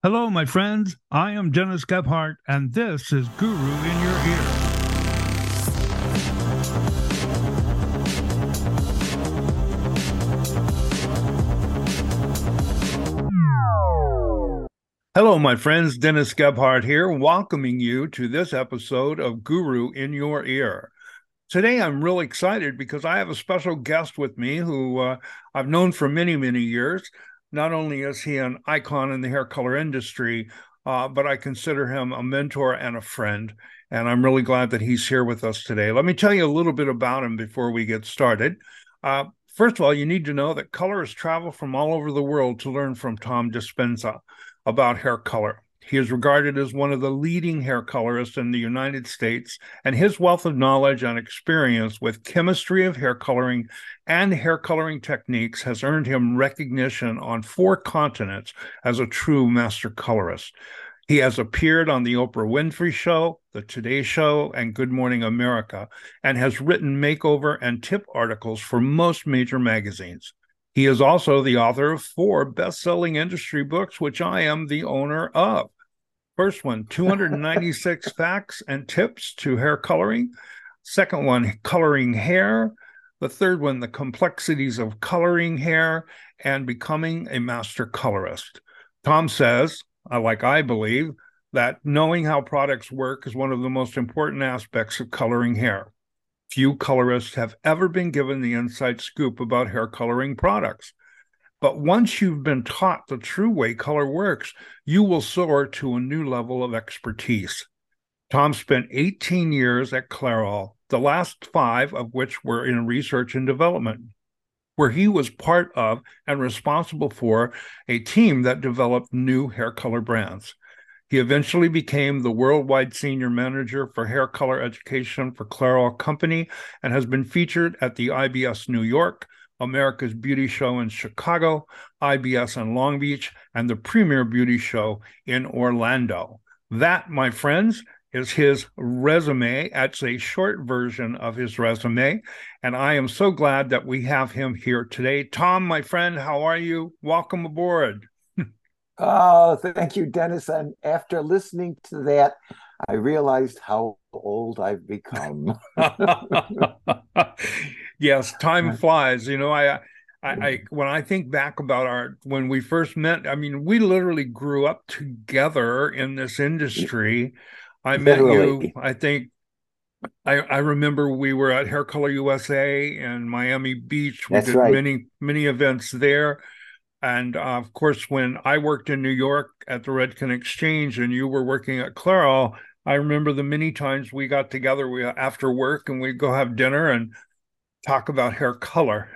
Hello, my friends. I am Dennis Gebhardt, and this is Guru in Your Ear. Hello, my friends. Dennis Gebhardt here, welcoming you to this episode of Guru in Your Ear. Today, I'm really excited because I have a special guest with me who I've known for many, many years. Not only is he an icon in the hair color industry, but I consider him a mentor and a friend. And I'm really glad that he's here with us today. Let me tell you a little bit about him before we get started. First of all, you need to know that colorists travel from all over the world to learn from Tom Dispenza about hair color. He is regarded as one of the leading hair colorists in the United States, and his wealth of knowledge and experience with chemistry of hair coloring and hair coloring techniques has earned him recognition on 4 continents as a true master colorist. He has appeared on The Oprah Winfrey Show, The Today Show, and Good Morning America, and has written makeover and tip articles for most major magazines. He is also the author of 4 best-selling industry books, which I am the owner of. First one, 296 Facts and Tips to Hair Coloring. Second one, Coloring Hair. The third one, The Complexities of Coloring Hair and Becoming a Master Colorist. Tom says, like I believe, that knowing how products work is one of the most important aspects of coloring hair. Few colorists have ever been given the inside scoop about hair coloring products. But once you've been taught the true way color works, you will soar to a new level of expertise. Tom spent 18 years at Clairol, the last 5 of which were in research and development, where he was part of and responsible for a team that developed new hair color brands. He eventually became the worldwide senior manager for hair color education for Clairol Company and has been featured at the IBS New York, America's Beauty Show in Chicago, IBS in Long Beach, and the Premier Beauty Show in Orlando. That, my friends, is his resume. That's a short version of his resume, and I am so glad that we have him here today. Tom, my friend, how are you? Welcome aboard. Oh, thank you, Dennis. And after listening to that, I realized how old I've become. Yes, time flies. I when I think back about when we first met, I mean, we literally grew up together in this industry. I met you, Literally. I think I remember we were at Hair Color USA in Miami Beach. We That's did right. many, many events there. And of course, when I worked in New York at the Redken Exchange and you were working at Clairol, I remember the many times we got together after work and we'd go have dinner and talk about hair color.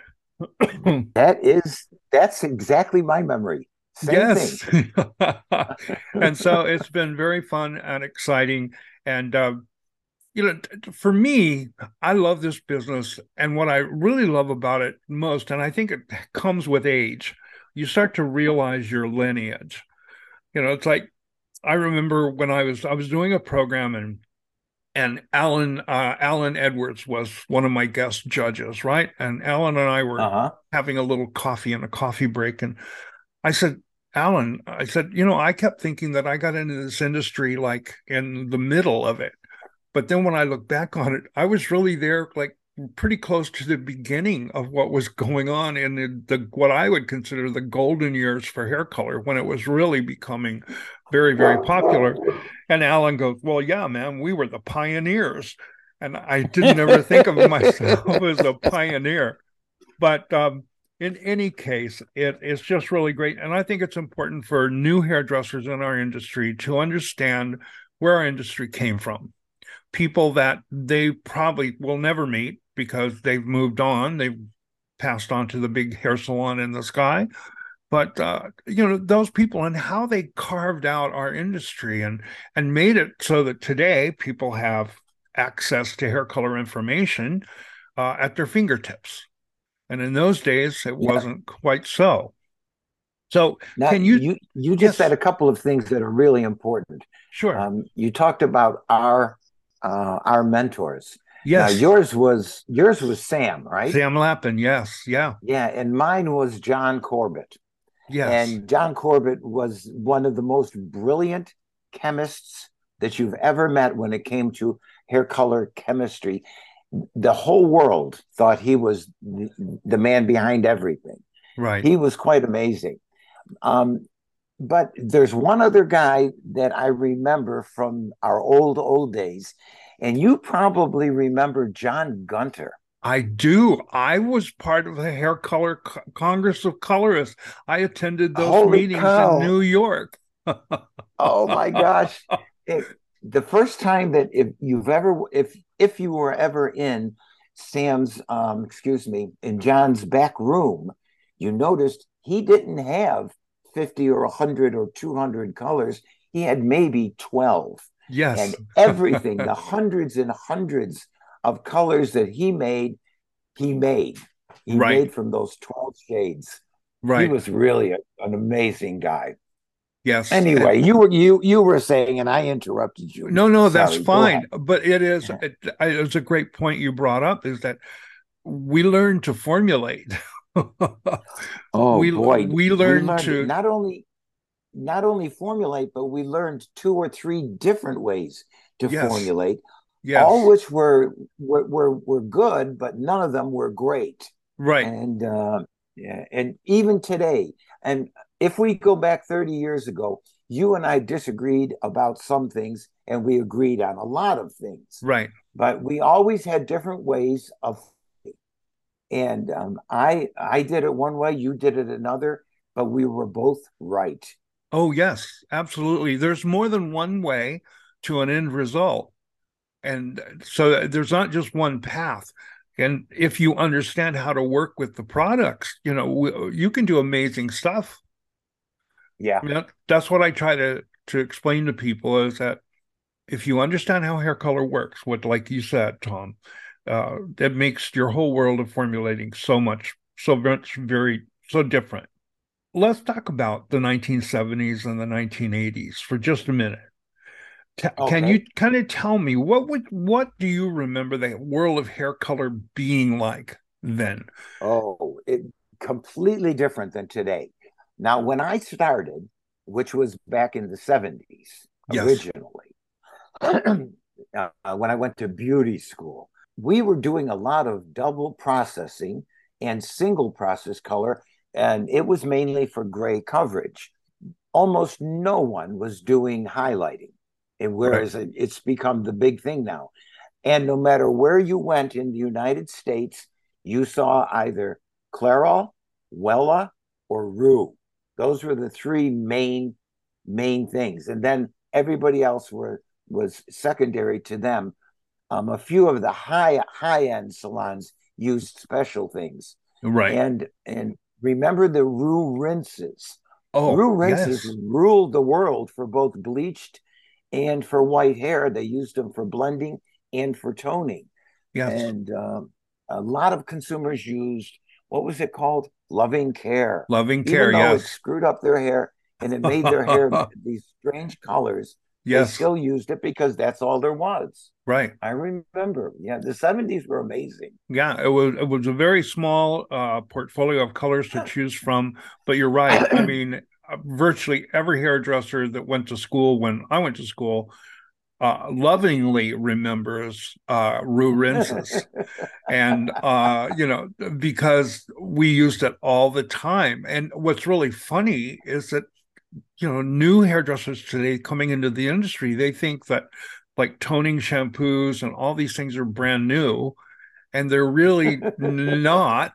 That's exactly my memory. Same thing. Yes. And so it's been very fun and exciting. And, for me, I love this business. And what I really love about it most, and I think it comes with age, you start to realize your lineage. It's like I remember when I was doing a program and Alan Edwards was one of my guest judges, right? And Alan and I were Uh-huh. having a little coffee in a coffee break, and I said, Alan, I said, I kept thinking that I got into this industry like in the middle of it. But then when I look back on it, I was really there like pretty close to the beginning of what was going on in the what I would consider the golden years for hair color when it was really becoming very, very popular. And Alan goes, well, yeah, man, we were the pioneers. And I didn't ever think of myself as a pioneer. But in any case, it's just really great. And I think it's important for new hairdressers in our industry to understand where our industry came from. People that they probably will never meet because they've moved on, they've passed on to the big hair salon in the sky. But those people and how they carved out our industry and made it so that today people have access to hair color information at their fingertips. And in those days, it Yeah. wasn't quite so. So, Now can you? you just said Yes, a couple of things that are really important. sure. You talked about our mentors. Now Yes, yours was Sam, right? Sam Lappin. Yes, yeah. Yeah, and mine was John Corbett. Yes. And John Corbett was one of the most brilliant chemists that you've ever met when it came to hair color chemistry. The whole world thought he was the man behind everything. Right. He was quite amazing. Um, but there's one other guy that I remember from our old days, and you probably remember John Gunter. I do. I was part of the Hair Color Congress of Colorists. I attended those Holy meetings in cow! New York. Oh my gosh! The first time that if you were ever in Sam's excuse me, in John's back room, you noticed he didn't have 50 or 100 or 200 colors. He had maybe 12. Yes. And everything, the hundreds and hundreds of colors that he made. He Right. made from those 12 shades. He Right. was really an amazing guy. Yes. Anyway, you were saying, and I interrupted you. No, no, that's Sorry, go fine. ahead. But it's a great point you brought up is that we learn to formulate. Oh boy, We we learn learned to, not only formulate, but we learned two or three different ways to yes, formulate, all yes, which were good, but none of them were great. right. And yeah, and even today, and if we go back 30 years ago, you and I disagreed about some things, and we agreed on a lot of things. Right. But we always had different ways of, and I did it one way, you did it another, but we were both right. Oh, yes, absolutely. There's more than one way to an end result. And so there's not just one path. And if you understand how to work with the products, you can do amazing stuff. Yeah. That's what I try to explain to people is that if you understand how hair color works, what like you said, Tom, that makes your whole world of formulating so much, very, so different. Let's talk about the 1970s and the 1980s for just a minute. Can you Okay. kind of tell me what do you remember the world of hair color being like then? Oh, it completely different than today. Now, when I started, which was back in the 70s Yes, originally, when I went to beauty school, we were doing a lot of double processing and single process color, and it was mainly for gray coverage. Almost no one was doing highlighting, and right, whereas it's become the big thing now. And no matter where you went in the United States, you saw either Clairol, Wella, or Rue. Those were the three main things, and then everybody else was secondary to them. A few of the high end salons used special things, right. and remember the Rue rinses. Oh, Rue rinses yes, ruled the world for both bleached and for white hair. They used them for blending and for toning. yes. And a lot of consumers used, what was it called? Loving Care. Loving Even care, though it yes. screwed up their hair and it made their hair these strange colors, they Yes, still used it because that's all there was. right. I remember. Yeah, the 70s were amazing. Yeah, it was a very small portfolio of colors to choose from, but you're right. I mean, virtually every hairdresser that went to school when I went to school lovingly remembers Rue rinses. And because we used it all the time. And what's really funny is that new hairdressers today coming into the industry, they think that like toning shampoos and all these things are brand new, and they're really not.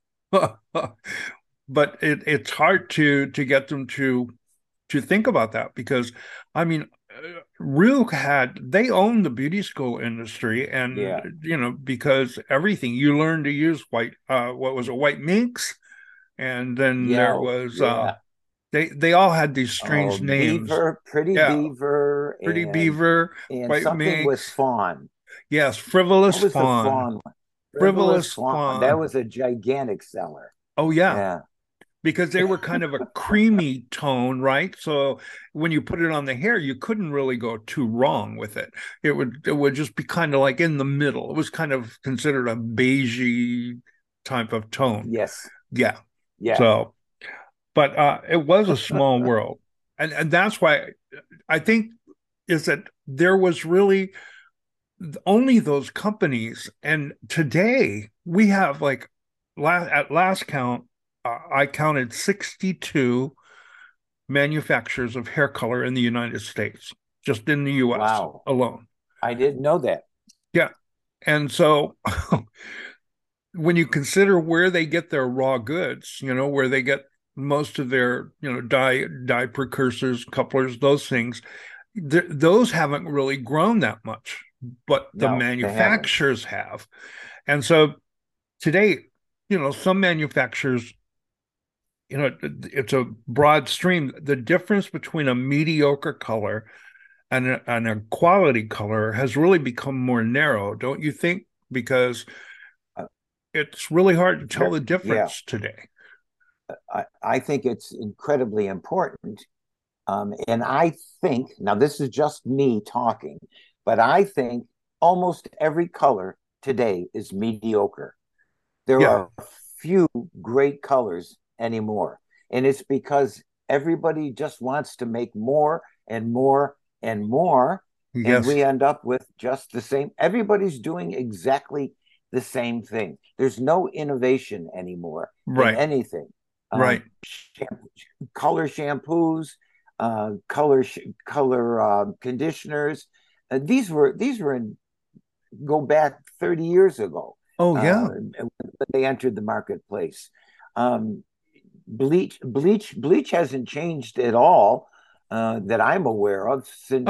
But it's hard to get them to think about that because I mean Rue they owned the beauty school industry, and Yeah. because everything you learn to use what was it, white minks, and then there Yeah. was Yeah. they all had these Oh, strange names. Beaver, Pretty Yeah, Beaver, Pretty and Beaver, and White something with Minx. fawn. Yes, Frivolous What was the Fawn. fawn one? Frivolous Frivolous fawn. That Fawn. was a gigantic seller. Oh yeah, Yeah. because they were kind of a creamy tone, right? So when you put it on the hair, you couldn't really go too wrong with it. It would just be kind of like in the middle. It was kind of considered a beigey type of tone. Yes. Yeah. Yeah. So but it was a small world, and that's why I think is that there was really only those companies, and today we have like at last count, I counted 62 manufacturers of hair color in the United States, just in the US Wow. alone. I didn't know that. Yeah. And so when you consider where they get their raw goods, where they get most of their, dye precursors, couplers, those things, those haven't really grown that much, but the No, they haven't. manufacturers have. And so today, some manufacturers, it's a broad stream. The difference between a mediocre color and a quality color has really become more narrow, don't you think? Because Uh, it's really hard to tell the yeah, difference today. I think it's incredibly important. And I think, now this is just me talking, but I think almost every color today is mediocre. There Yeah. are few great colors anymore. And it's because everybody just wants to make more and more and more. And Yes. we end up with just the same. Everybody's doing exactly the same thing. There's no innovation anymore in Right. anything. Right. Shampoo, color shampoos, color conditioners. These were in go back 30 years ago Oh, yeah. when they entered the marketplace. Um, bleach hasn't changed at all that I'm aware of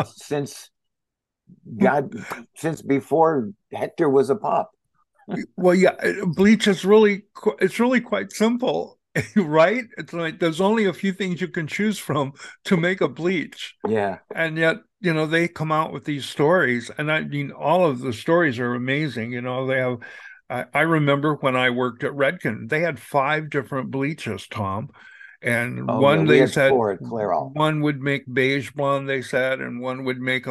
God since before Hector was a pup. Well, yeah, bleach is it's really quite simple, right? It's like there's only a few things you can choose from to make a bleach. Yeah. And yet, they come out with these stories, and I mean, all of the stories are amazing. They have, I remember when I worked at Redken, they had five different bleaches, Tom. And Oh yeah, one, we they had said, four at Clairol. one would make beige blonde, they said, and one would make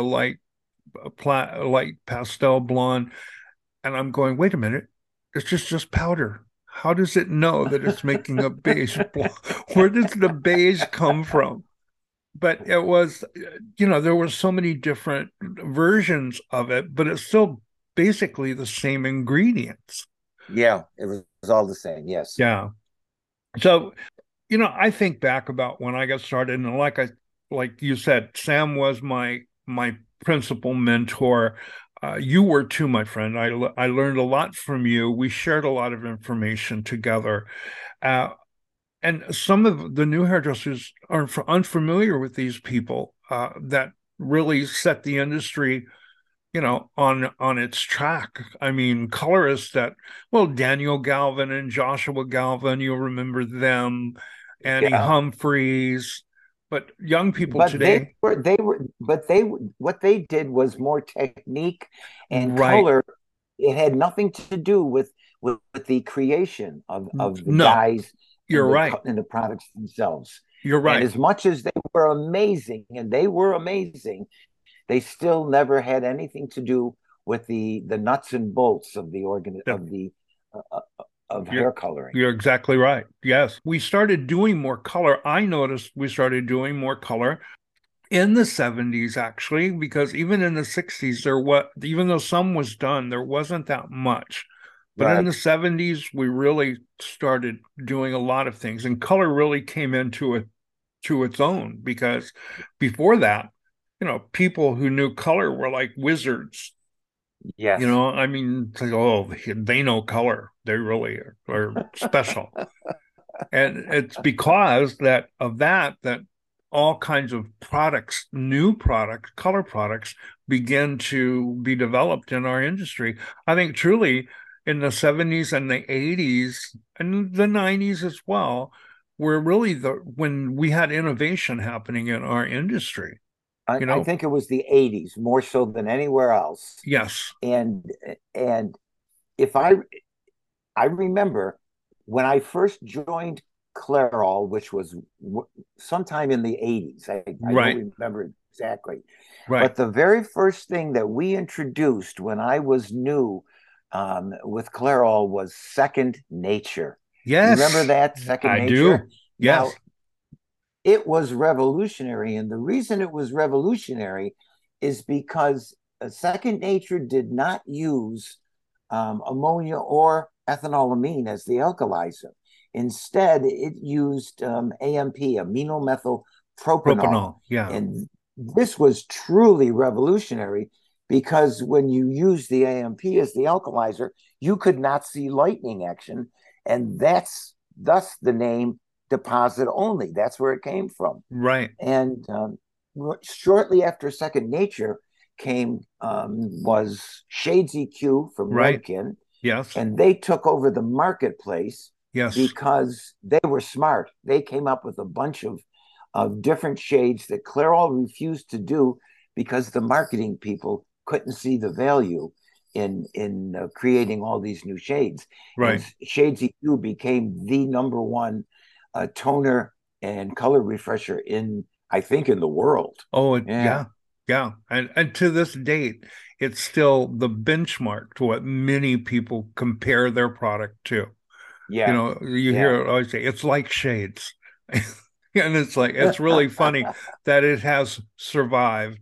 a light pastel blonde. And I'm going, wait a minute, it's just powder. How does it know that it's making a beige blonde? Where does the beige come from? But it was, there were so many different versions of it, but it's still basically the same ingredients. Yeah, it was all the same. Yes. Yeah. So, I think back about when I got started, and like you said, Sam was my principal mentor. You were too, my friend. I learned a lot from you. We shared a lot of information together. Uh, and some of the new hairdressers are unfamiliar with these people that really set the industry, on its track. I mean, colorists well, Daniel Galvin and Joshua Galvin, you'll remember them, Annie Yeah. Humphreys, but young people But they today, were they were but they what they did was more technique and right? color. It had nothing to do with the creation of the No, dyes you're right. and the products themselves. You're And right. as much as they were amazing, they still never had anything to do with the nuts and bolts of the organ Yeah, uh, uh, of You're hair coloring. you're exactly right. Yes, we started doing more color. I noticed we started doing more color in the 70s actually, because even in the 60s even though some was done, there wasn't that much. But in Right. the 70s, we really started doing a lot of things, and color really came into it to its own, because before that, people who knew color were like wizards. Yes. I mean, it's like, oh, they know color. They really are special. And it's because that all kinds of products, new products, color products, begin to be developed in our industry. I think truly in the 70s and the 80s and the 90s as well, were really when we had innovation happening in our industry, you I know? think it was the 80s more so than anywhere else. Yes. And and if I remember when I first joined Clairol, which was sometime in the 80s. I Right. don't remember exactly. Right. But the very first thing that we introduced when I was new with Clairol was Second Nature. You remember Yes, that, Second I Nature? do. Now, Yes. it was revolutionary. And the reason it was revolutionary is because Second Nature did not use ammonia or ethanolamine as the alkalizer. Instead, it used AMP, aminomethyl propanol. Propanol. Yeah. And this was truly revolutionary because when you use the AMP as the alkalizer, you could not see lightning action. And that's thus the name deposit only. That's where it came from. Right. And shortly after Second Nature came was Shades EQ from Right. Redken, Yes. and they took over the marketplace Yes. because they were smart. They came up with a bunch of different shades that Clairol refused to do because the marketing people couldn't see the value in creating all these new shades. Right. And Shades EQ became the number one toner and color refresher in, I think, in the world. Oh, Yeah. yeah. Yeah. And to this date, it's still the benchmark to what many people compare their product to. You Yeah. know, you Yeah. hear it always say, it's like Shades. And it's like, it's really funny that it has survived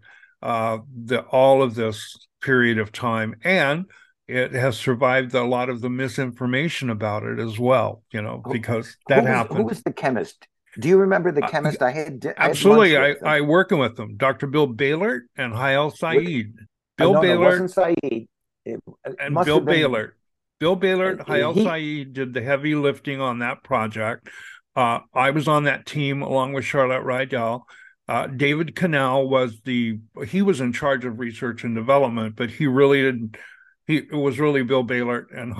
all of this period of time. And it has survived a lot of the misinformation about it as well, who, because who that was who happened. was the chemist? Do you remember the Uh, chemist? I had lunch Absolutely. with them. I working with them, Dr. Bill Baylor and Hayal With Saeed. Bill no, no, it Baylor wasn't Saeed. It and must Bill have been Baylor. Bill Baylor, Hayal he. Saeed did the heavy lifting on that project. I was on that team along with Charlotte Rydell. David Canal he was in charge of research and development, but he really didn't. It was really Bill Baylor and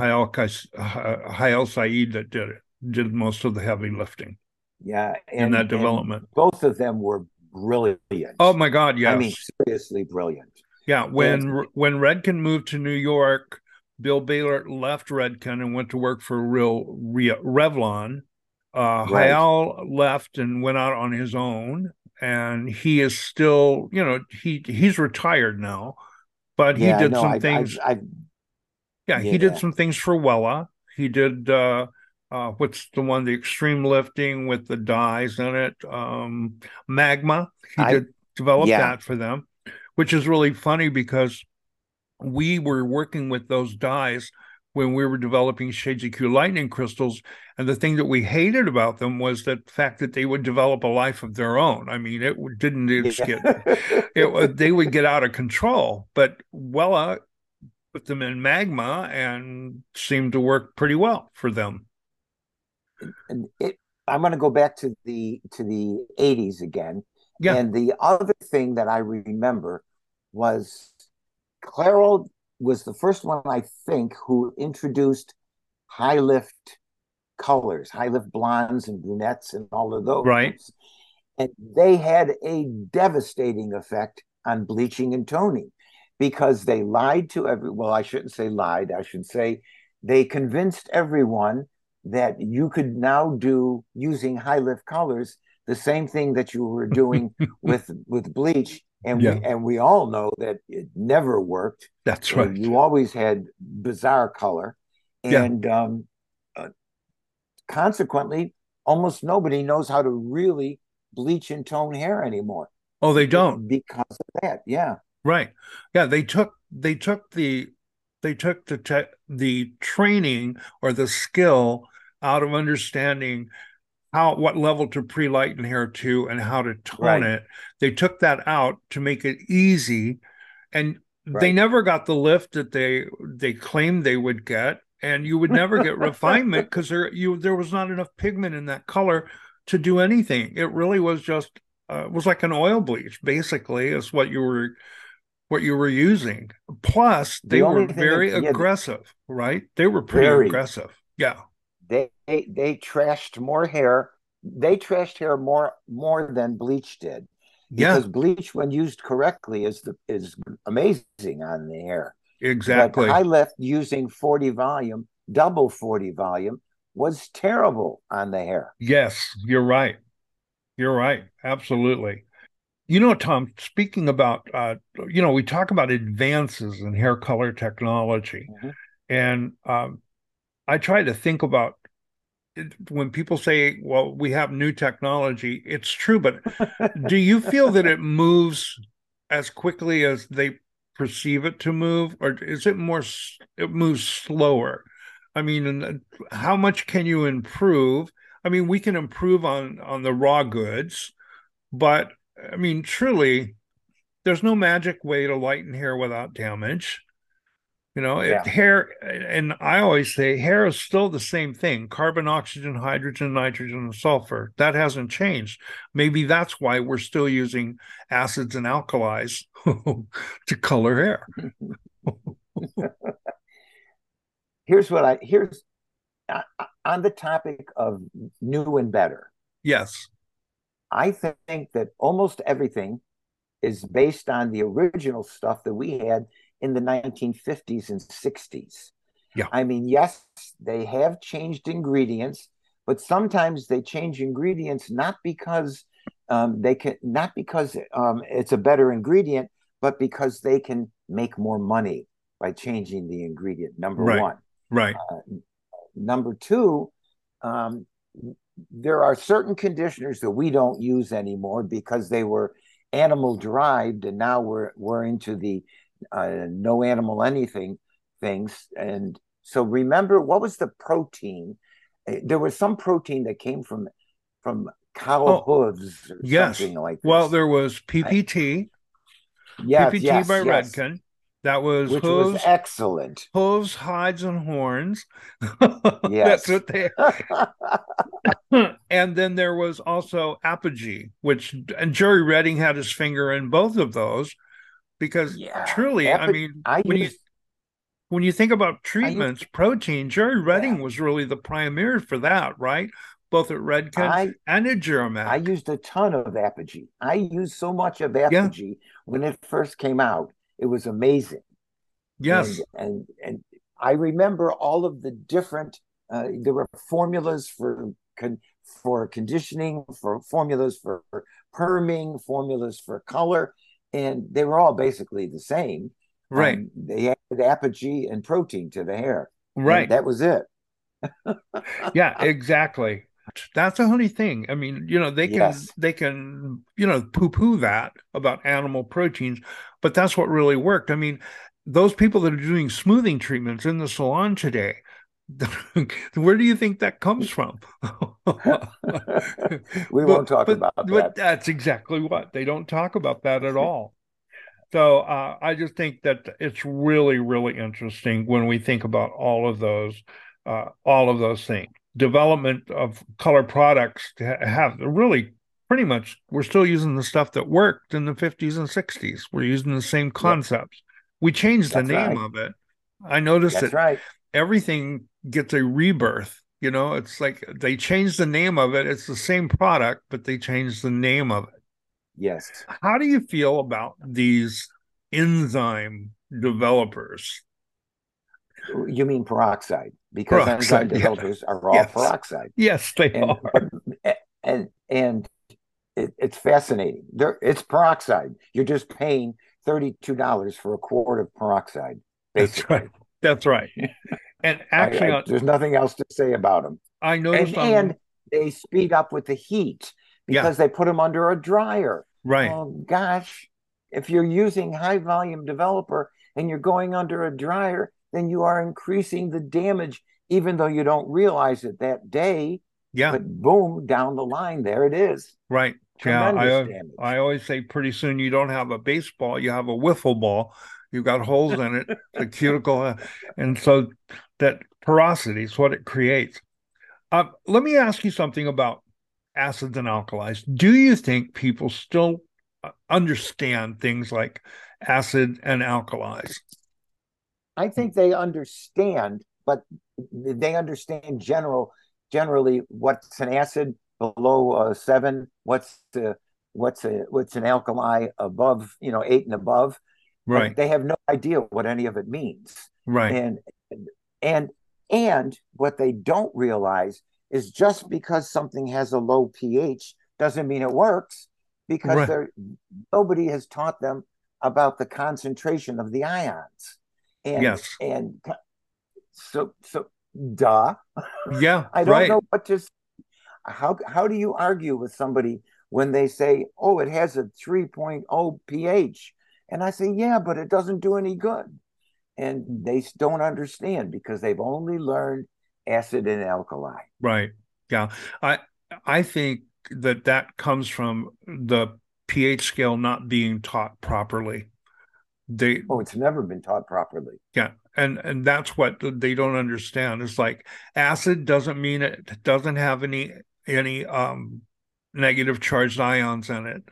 Hayal Saeed that did most of the heavy lifting Yeah, in that and development. both of them were Oh brilliant. my God, I mean, yes. seriously brilliant. Yeah, And when Redken moved to New York, Bill Baylor left Redken and went to work for Revlon. right, Hayal left and went out on his own, and he is still, he's retired now, but he yeah, did no, some things. Yeah, he did yeah, some things for Wella. He did what's the one, the extreme lifting with the dyes in it, Magma. He I, did develop yeah, that for them, which is really funny because we were working with those dyes when we were developing Shades EQ lightning crystals. And the thing that we hated about them was the fact that they would develop a life of their own. I mean, it didn't just yeah. they would get out of control. But Wella put them in magma and seemed to work pretty well for them. And I'm going to go back to the 80s again. Yeah, And the other thing that I remember was Clairol was the first one, I think, who introduced high lift colors, high lift blondes and brunettes and all of right. those. And they had a devastating effect on bleaching and toning because they lied to well, I shouldn't say lied, I should say they convinced everyone that you could now do using high lift colors the same thing that you were doing with bleach, and Yeah, we all know that it never worked. that's right. You always had bizarre color, Yeah. and uh, consequently, almost nobody knows how to really bleach and tone hair anymore Oh, they don't. because of that. Yeah. Right. Yeah, they took the training or the skill out of understanding what level to pre-lighten hair to and how to tone Right. it. They took that out to make it easy, and they Right. never got the lift that they claimed they would get, and you would never get refinement because there was not enough pigment in that color to do anything. It really was just it was like an oil bleach, basically, is what you were using. Plus, they The were only thing that, very yeah, aggressive, right? They were pretty very, aggressive. Yeah. they trashed more hair. They trashed hair more than bleach did, Yeah, because bleach, when used correctly, is amazing on the hair. But high exactly. lift using 40 volume, double 40 volume, was terrible on the hair. Yes, you're right. You're right. Absolutely. You know, Tom, speaking about, we talk about advances in hair color technology, Mhm. and I try to think about when people say, well, we have new technology, it's true, but do you feel that it moves as quickly as they perceive it to move, or is it more, it moves slower? I mean, and how much can you improve? I mean, we can improve on the raw goods, but I mean, truly, there's no magic way to lighten hair without damage. Yeah. Hair, and I always say hair is still the same thing: carbon, oxygen, hydrogen, nitrogen, and sulfur. That hasn't changed. Maybe that's why we're still using acids and alkalis to color hair. Here's on the topic of new and better. Yes. I think that almost everything is based on the original stuff that we had in the 1950s and 60s. Yeah. I mean, yes, they have changed ingredients, but sometimes they change ingredients not because it's a better ingredient, but because they can make more money by changing the ingredient. Number Right. one. Right. Number two, um, there are certain conditioners that we don't use anymore because they were animal derived, and now we're into the no animal anything things. And so remember, what was the protein? There was some protein that came from cow Oh, hooves or yes. something like Well, this. there was I, yes, PPT by yes, yes, Redken. That was which was excellent. hooves, hides, and horns. That's Yes. what they. And then there was also Apogee, which, and Jerry Redding had his finger in both of those because Yeah. truly, I mean, I when you think about used treatments, protein, Jerry yeah. Redding was really the pioneer for that, right? Both at Redken I and at I Germac. used a ton of Apogee. I used so much of Yeah. Apogee when it first came out. It was amazing. And Yes. and and I remember all of the different there were formulas for conditioning, for formulas for perming, formulas for color, and they were all basically the same. Right. They added apogee and protein to the hair, and Right. that was it. Yeah, exactly. That's the only thing. I mean, Yes. they can, poo-poo that about animal proteins, but that's what really worked. I mean, those people that are doing smoothing treatments in the salon today, where do you think that comes from? We But won't talk about that. that's exactly what they don't talk about that at all. So I just think that it's really, really interesting when we think about all of those things. Development of color products to have really pretty much we're still using the stuff that worked in the 50s and 60s. We're using the same Yep, concepts. We changed the that's name right. of it. I noticed That's that right. everything gets a rebirth. It's like they changed the name of it. It's the same product, but they changed the name of it. Yes. How do you feel about these enzyme developers? You mean peroxide, because enzyme Peroxide, yeah. developers are all Yes. peroxide. Yes, they And but are. and it's fascinating. It's peroxide. You're just paying $32 for a quart of peroxide, That's right. basically. That's right. And actually, There's nothing else to say about them. I And noticed and they speed up with the heat yeah, because they put them under a dryer. right, Oh gosh, if you're using high volume developer and you're going under a dryer, then you are increasing the damage, even though you don't realize it that day. yeah, But boom, down the line, there it is. right. Yeah, Tremendous I damage. always say pretty soon you don't have a baseball, you have a wiffle ball. You've got holes in it, the cuticle, and so that porosity is what it creates. Let me ask you something about acids and alkalis. Do you think people still understand things like acid and alkalis? I think they understand, but they understand generally what's an acid below 7, what's an alkali above, 8 and above, but Right, they have no idea what any of it means. right, And and and what they don't realize is just because something has a low pH doesn't mean it works, because right. nobody has taught them about the concentration of the ions. and Yes, and so Duh. Yeah, I don't right. know what to. How do you argue with somebody when they say, "Oh, it has a 3.0 pH," and I say, "Yeah, but it doesn't do any good," and they don't understand because they've only learned acid and alkali. Right. Yeah. I I think that that comes from the pH scale not being taught properly. They Oh, it's never been taught properly. Yeah, and that's what they don't understand. It's like acid doesn't mean it doesn't have any negative charged ions in it.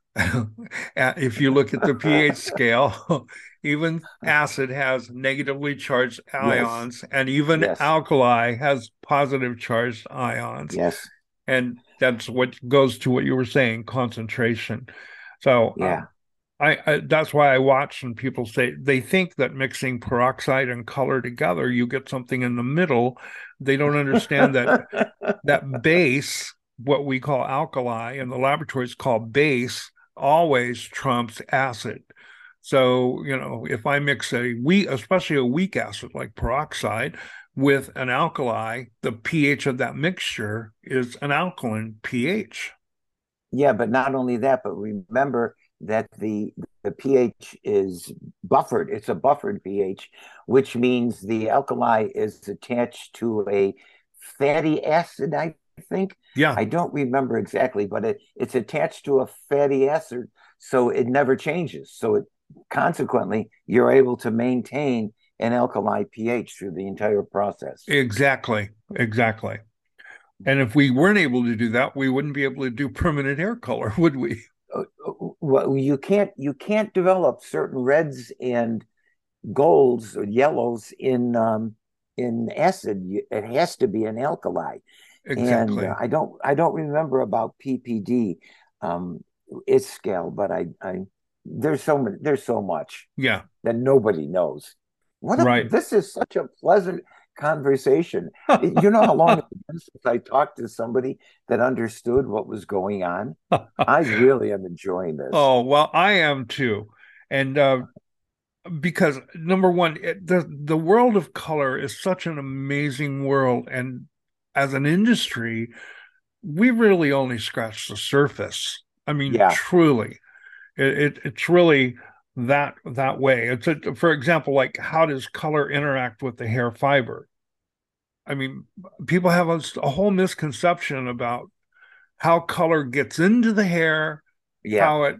If you look at the pH scale, even acid has negatively charged Yes, ions, and even yes, alkali has positive charged ions. yes, And that's what goes to what you were saying, concentration. So yeah. I that's why I watch and people say they think that mixing peroxide and color together, you get something in the middle. They don't understand that that base, what we call alkali in the laboratories call base, always trumps acid. So, if I mix especially a weak acid like peroxide with an alkali, the pH of that mixture is an alkaline pH. Yeah, but not only that, but remember that the pH is buffered. It's a buffered pH, which means the alkali is attached to a fatty acid, I think. Yeah, I don't remember exactly, but it's attached to a fatty acid, so it never changes. So consequently, you're able to maintain an alkali pH through the entire process. exactly. Exactly. And if we weren't able to do that, we wouldn't be able to do permanent hair color, would we? Well, you can't develop certain reds and golds or yellows in acid. It has to be an alkali, and Exactly. I don't remember about PPD, its scale, but I there's so much Yeah, that nobody knows. right. This is such a pleasant conversation. You know how long it's been since I talked to somebody that understood what was going on? I really am enjoying this. Oh, well, I am too. And because number one, the world of color is such an amazing world. And as an industry, we really only scratch the surface. I mean, Yeah, truly, it's really that way. For example, like how does color interact with the hair fiber? I mean, people have a whole misconception about how color gets into the hair, yeah. how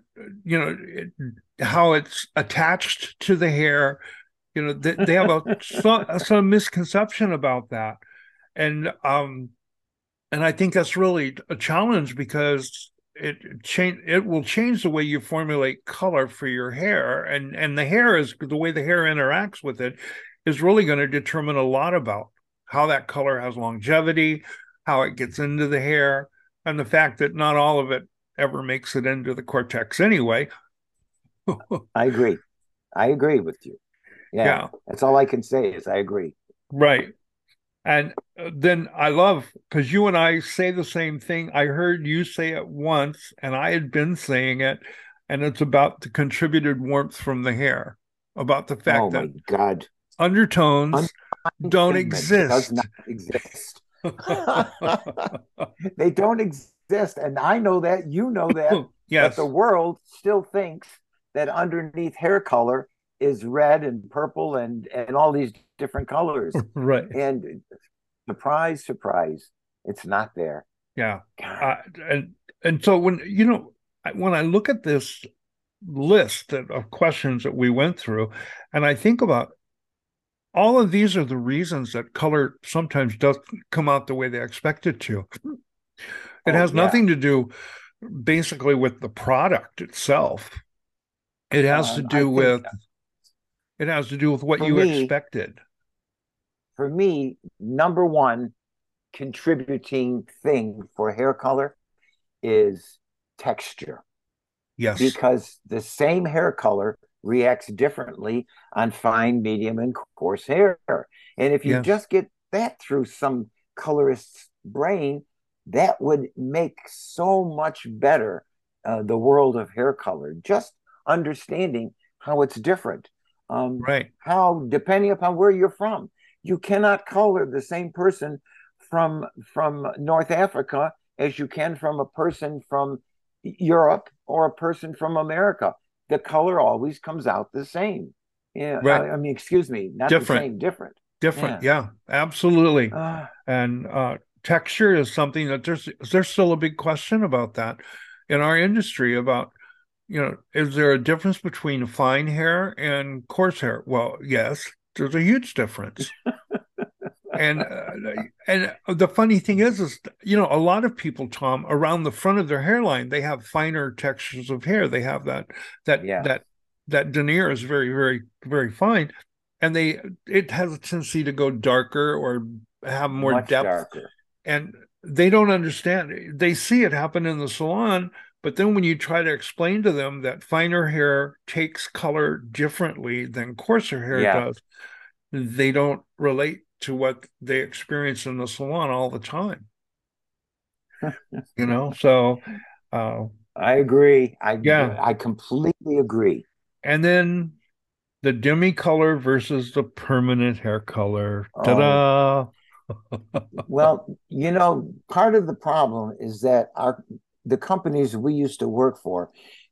how it's attached to the hair. They have some misconception about that, and and I think that's really a challenge because it will change the way you formulate color for your hair, and the way the hair interacts with it is really going to determine a lot about how that color has longevity, how it gets into the hair, and the fact that not all of it ever makes it into the cortex anyway. I agree. I agree with you. Yeah, Yeah, that's all I can say is I agree. right. And then I love because you and I say the same thing. I heard you say it once, and I had been saying it, and it's about the contributed warmth from the hair, about the Oh fact that my God. undertones Undefined don't pigment does exist. not exist. They don't exist. And I know that, you know that, but the Yes, world still thinks that underneath hair color is red and purple and all these different colors. right. And surprise, surprise, it's not there. Yeah. God. Uh, and and so when I look at this list of questions that we went through, and I think about all of these are the reasons that color sometimes doesn't come out the way they expect it to. It Oh has yeah. nothing to do basically with the product itself. It has to I do think with what for you me, expected. for me, number one contributing thing for hair color is texture, Yes. because the same hair color reacts differently on fine, medium, and coarse hair. And if you Yes. just get that through some colorist's brain, that would make so much better the world of hair color. Just understanding how it's different, Right. how depending upon where you're from. You cannot color the same person from North Africa as you can from a person from Europe or a person from America. The color always comes out the same. Yeah, Right. I mean, excuse me, not the Different. same, different. Different. Yeah. Yeah, absolutely. Uh, And texture is something that there's still a big question about that in our industry about, is there a difference between fine hair and coarse hair? Well, yes, there's a huge difference. And the funny thing is, a lot of people, Tom, around the front of their hairline, they have finer textures of hair. They have that yeah, that that denier is very, very, very fine, and it has a tendency to go darker or have more much depth, darker. and they don't understand. They see it happen in the salon, but then when you try to explain to them that finer hair takes color differently than coarser hair Yeah. does, they don't relate to what they experience in the salon all the time. So uh, I agree. yeah. I completely agree. And then the demi color versus the permanent hair color. Oh, Ta-da! well, part of the problem is that the companies we used to work for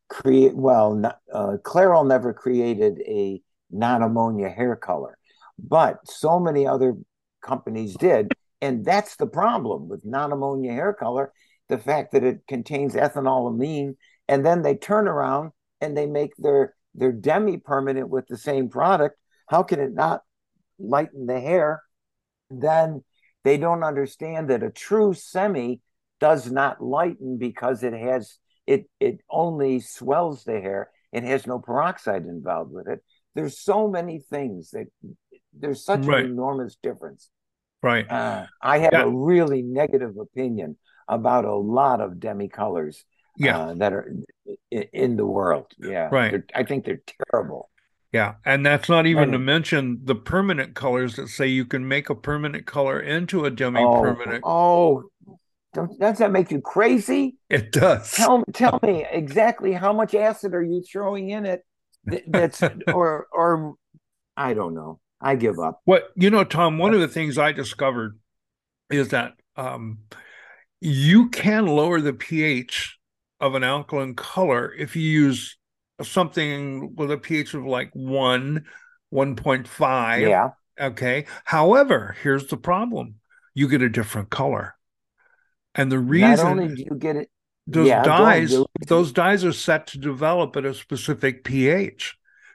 Clairol never created a non-ammonia hair color, but so many other companies did, and that's the problem with non-ammonia hair color, the fact that it contains ethanolamine, and then they turn around and they make their demi-permanent with the same product. How can it not lighten the hair? Then they don't understand that a true semi does not lighten because it only swells the hair. It has no peroxide involved with it. There's so many things that there's such an Right, enormous difference. right. I have Yeah, a really negative opinion about a lot of demi colors yeah, that are in the world. Yeah, right. I think they're terrible. Yeah. And that's not even to And mention the permanent colors that say you can make a permanent color into a oh, demi-permanent. oh, does that make you crazy? It does. Tell me exactly how much acid are you throwing in it? That's or I don't know. I give up. Tom, one of the things I discovered is that you can lower the pH of an alkaline color if you use something with a pH of like 1, 1.5. Yeah. Okay. However, here's the problem. You get a different color. And the Not only reason do you get it, those yeah, go ahead. dyes, those dyes are set to develop at a specific pH.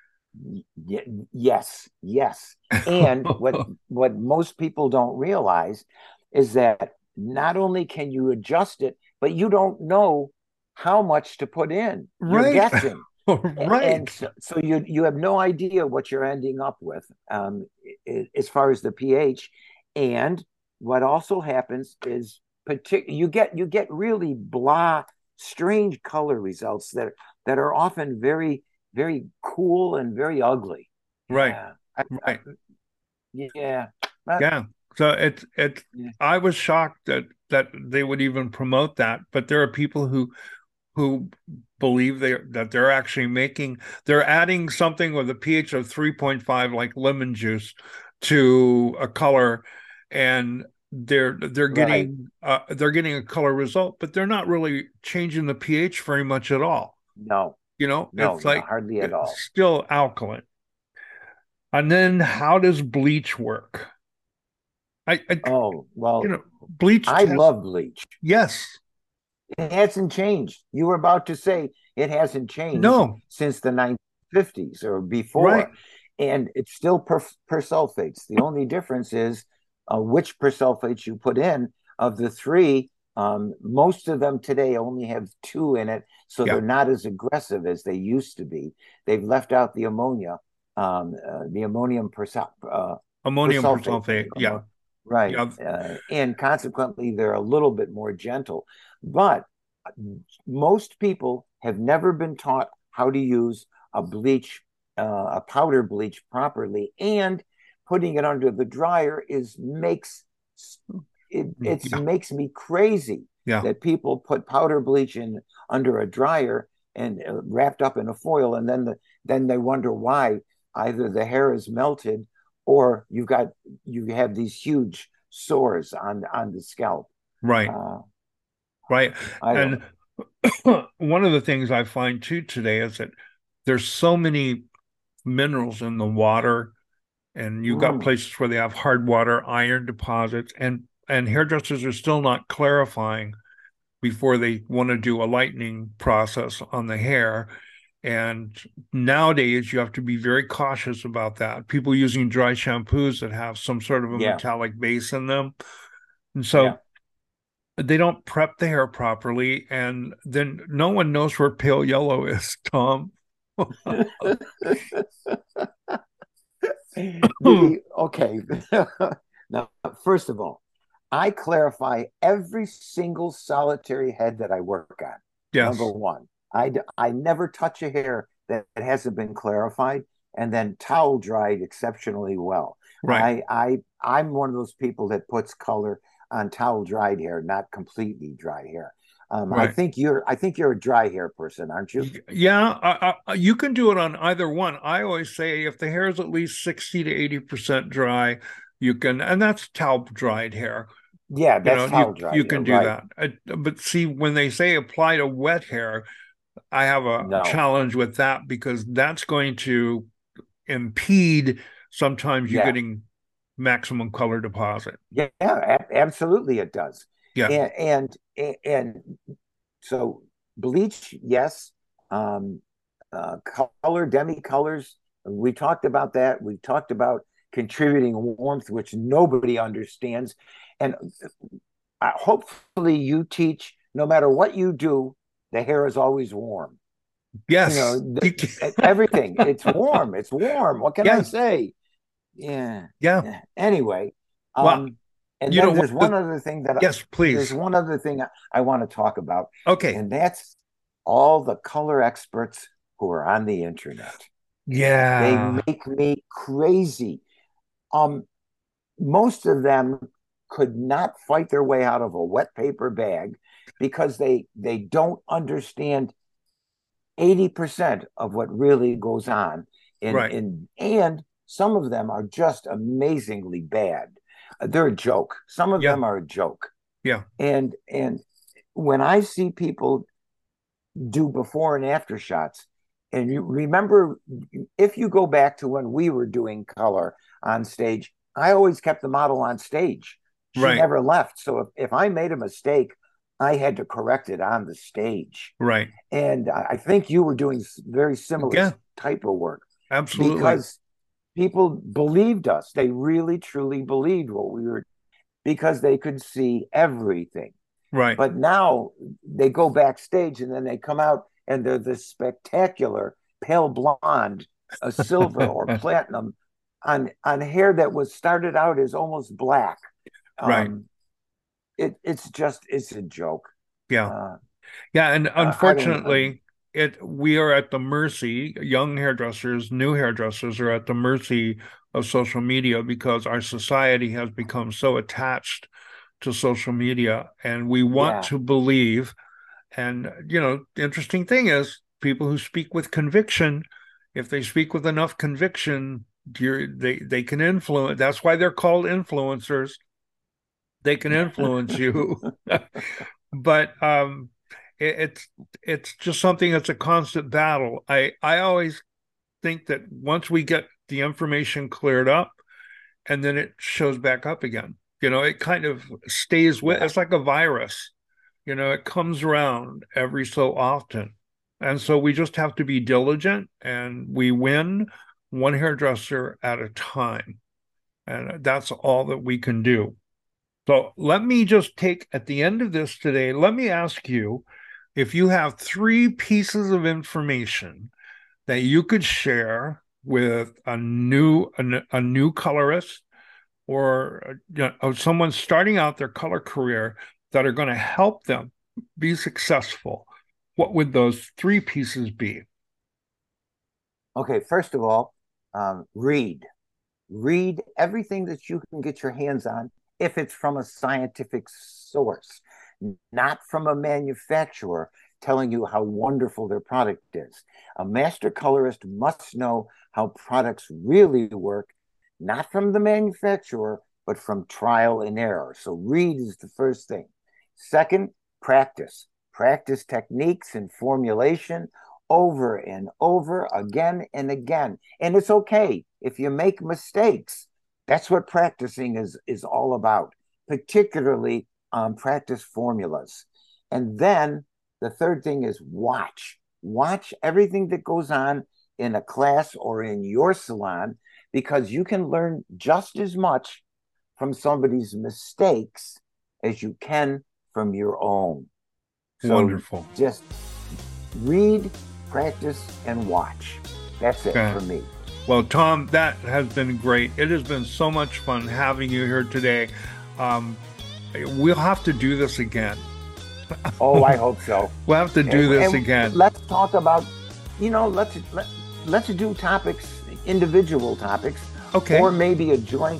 Yes, yes. And what most people don't realize is that not only can you adjust it, but you don't know how much to put in. You're Right. guessing. And Right. so you have no idea what you're ending up with as far as the pH. And what also happens is you get really blah, strange color results that are often very very cool and very ugly. Right. Yeah, Right. yeah. But, Yeah. So it's yeah. I was shocked that they would even promote that, but there are people who believe that they're adding something with a pH of 3.5 like lemon juice to a color, and Right. they're getting a color result, but they're not really changing the pH very much at all. No, no, It's no, like hardly at it's all. still alkaline. And then how does bleach work? I Oh, well, bleach I test. love bleach. Yes. It hasn't changed. You were about to say it hasn't changed No. since the 1950s or Right. before, and it's still persulfates. The only difference is which persulfates you put in. Of the three, most of them today only have two in it, so they're Yeah. not as aggressive as they used to be. They've left out the ammonium Ammonium persulfate. persulfate. Yeah. Right. Yeah. And consequently, they're a little bit more gentle. But most people have never been taught how to use a powder bleach properly. And putting it under the dryer Yeah. makes me crazy Yeah. that people put powder bleach in under a dryer and wrapped up in a foil, and then they wonder why either the hair is melted or you have these huge sores on the scalp. Right. Uh, Right. I don't And one of the things I find too today is that there's so many minerals in the water, and you've got know. places where they have hard water, iron deposits, and hairdressers are still not clarifying before they want to do a lightening process on the hair. And nowadays, you have to be very cautious about that. People using dry shampoos that have some sort of a Yeah, metallic base in them. And yeah. so they don't prep the hair properly. And then no one knows where pale yellow is, Tom. Okay. Now, first of all, I clarify every single solitary head that I work on. Number Yes, one, I never touch a hair that hasn't been clarified and then towel dried exceptionally well. right, I'm one of those people that puts color on towel dried hair, not completely dry hair. right. I think you're a dry hair person, aren't you? Yeah, you can do it on either one. I always say if the hair is at least 60 to 80% dry, you can, and that's towel dried hair. Yeah, You that's know, towel you dried hair, can do right? that. But see, when they say apply to wet hair, I have a No, challenge with that because that's going to impede sometimes you yeah. getting maximum color deposit. Yeah, absolutely it does. Yeah. And so bleach, yes. Um, color, demi colors. We talked about that. We talked about contributing warmth, which nobody understands. And hopefully you teach, no matter what you do, the hair is always warm. You Yes. know, everything. It's warm. It's warm. What can I Yeah. say? Yeah. Yeah. Yeah. Anyway, Well, um, and you then know what? Yes, there's please. one other thing I want to talk about, Okay. and that's all the color experts who are on the internet. They Yeah. make me crazy. Um, Most of them could not fight their way out of a wet paper bag because they don't understand 80% of what really goes on Right. and some of them are just amazingly bad. They're a joke. Some of Yeah. them are a joke. Yeah. And when I see people do before and after shots, and you remember, if you go back to when we were doing color on stage, I always kept the model on stage. She Right. never left. So if I made a mistake, I had to correct it on the stage. Right. And I think you were doing very similar Yeah. type of work Absolutely. because people believed us. They really, truly believed what we were because they could see everything. Right. But now they go backstage and then they come out and they're this spectacular pale blonde, a silver or platinum on hair that was started out as almost black. Right. Um, it's a joke. Yeah. Uh, Yeah. And I don't. unfortunately, we are at the mercy, young hairdressers, new hairdressers are at the mercy of social media because our society has become so attached to social media and we want Yeah, to believe. And, the interesting thing is people who speak with conviction, if they speak with enough conviction, they can influence. That's why they're called influencers. They can influence you. But it's just something that's a constant battle. I always think that once we get the information cleared up and then it shows back up again, it kind of stays with, yeah. it's like a virus. It comes around every so often. And so we just have to be diligent and we win one hairdresser at a time. And that's all that we can do. So let me just take at the end of this today, let me ask you if you have three pieces of information that you could share with a new colorist or someone starting out their color career that are going to help them be successful, what would those three pieces be? Okay, first of all, read everything that you can get your hands on if it's from a scientific source, not from a manufacturer telling you how wonderful their product is. A master colorist must know how products really work not from the manufacturer, but from trial and error. So read is the first thing. Second, practice. Practice techniques and formulation over and over again and again. And it's okay if you make mistakes. That's what practicing is all about, particularly practice formulas. And then the third thing is watch. Watch everything that goes on in a class or in your salon, because you can learn just as much from somebody's mistakes as you can from your own. So Wonderful. just read, practice, and watch. That's it for me. Well, Tom, that has been great. It has been so much fun having you here today. We'll have to do this again. Oh, I hope so. We'll have to do this again. Let's talk about, let's do topics, individual topics. Okay. Or maybe a joint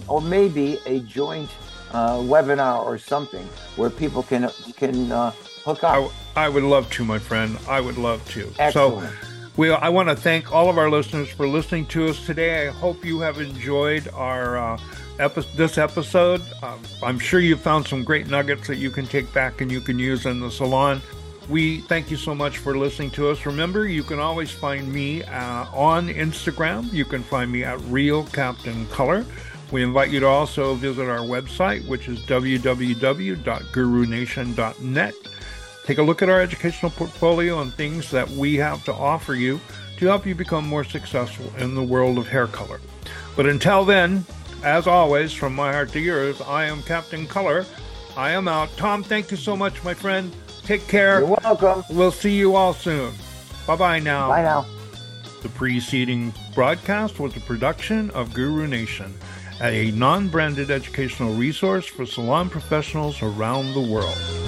webinar or something where people can hook up. I would love to, my friend. I would love to. Excellent. So I want to thank all of our listeners for listening to us today. I hope you have enjoyed our this episode. I'm sure you found some great nuggets that you can take back and you can use in the salon. We thank you so much for listening to us. Remember, you can always find me on Instagram. You can find me at Real Captain Color. We invite you to also visit our website, which is www.gurunation.net. Take a look at our educational portfolio and things that we have to offer you to help you become more successful in the world of hair color. But until then, as always, from my heart to yours, I am Captain Color. I am out. Tom, thank you so much, my friend. Take care. You're welcome. We'll see you all soon. Bye-bye now. Bye now. The preceding broadcast was a production of Guru Nation, a non-branded educational resource for salon professionals around the world.